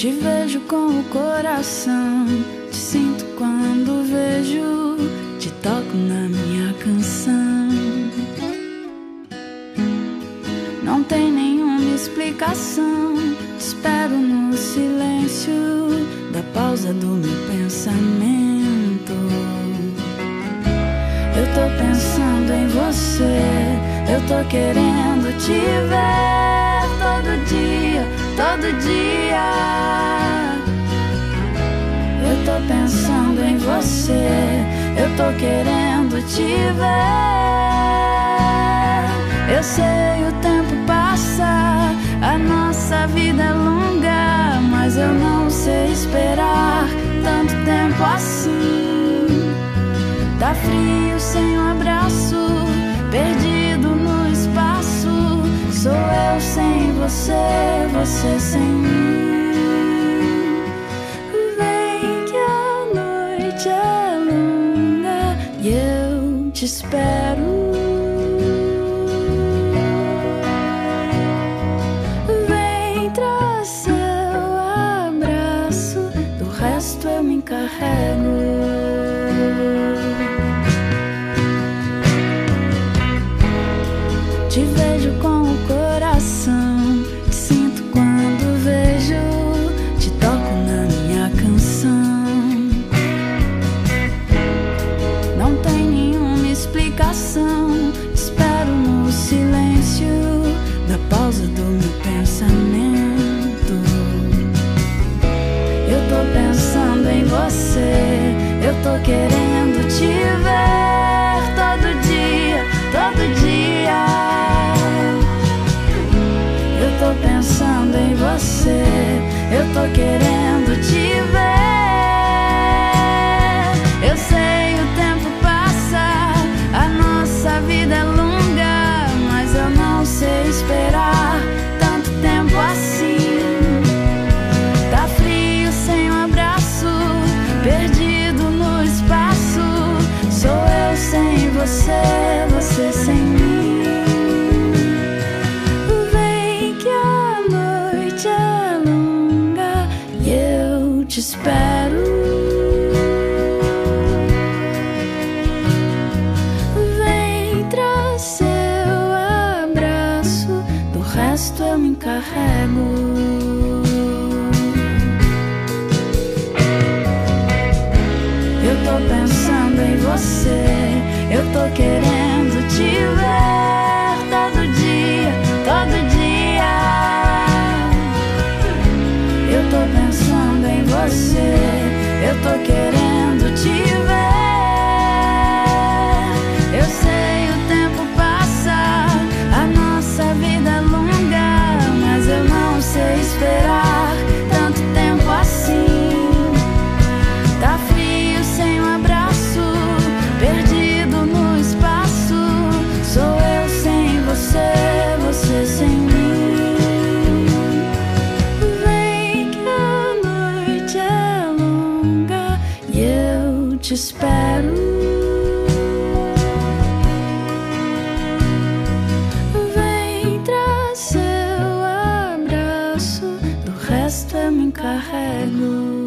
Te vejo com o coração, te sinto quando vejo, te toco na minha canção. Não tem nenhuma explicação, te espero no silêncio da pausa do meu pensamento. Eu tô pensando em você, eu tô querendo te ver todo dia, todo dia. Eu tô pensando em você, eu tô querendo te ver. Eu sei, o tempo passa, a nossa vida é longa, mas eu não sei esperar tanto tempo assim. Tá frio sem um abraço, perdido no espaço. Sou eu sem você, você sem mim. Vem que a noite é longa e eu te espero. Vem, traz seu abraço, do resto eu me encarrego. Te vejo com o coração, te sinto quando vejo, te toco na minha canção. Não tem nenhuma explicação, te espero no silêncio da pausa do meu pensamento. Eu tô pensando em você, eu tô querendo te ver todo dia, todo dia. Eu tô pensando em você, eu tô querendo te ver. Eu sei, o tempo passa, a nossa vida é longa, mas eu não sei esperar tanto tempo assim. Tá frio sem um abraço, perdido no espaço. Sou eu sem você, você sem mim. Te espero. Vem, traz seu abraço, do resto eu me encarrego. Eu tô pensando em você, eu tô querendo te ver todo dia, todo dia. Eu tô pensando em você, eu tô querendo te ver. Eu sei, o tempo passa, a nossa vida é longa, mas eu não sei esperar tanto tempo assim. Tá frio sem um abraço, perdido no espaço. Sou eu sem você, você sem mim. Te espero. Vem, traz seu abraço, do resto eu me encarrego.